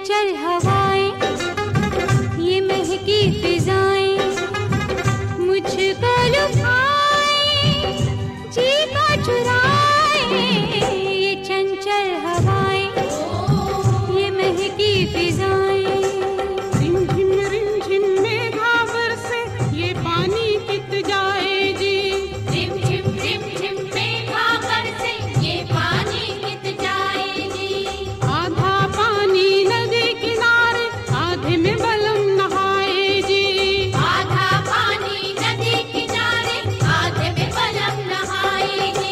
चंचल हवाएं, ये महकी फिजाएं मुझको लुभाए, जी को चुराए। ये चंचल हवाएं, ये महकी फिजाएं। रिमझिम मेघा बरसे, ये पानी कित जाए जी। रिमझिम मेघा बरसे, ये पानी कित जाए जी। आधा पानी नदी किनारे, आधे में बलम नहाए जी। आधा पानी नदी किनारे, आधे में बलम नहाए जी।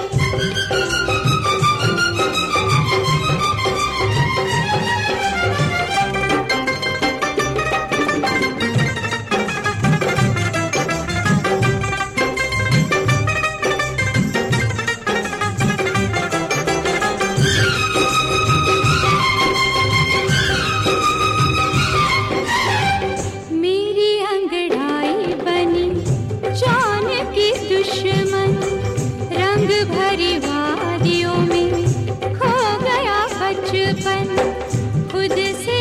मेरी अंगड़ाई बनी जान की दुश्मन, रंग भरी वादियों में खो गया बचपन, खुद से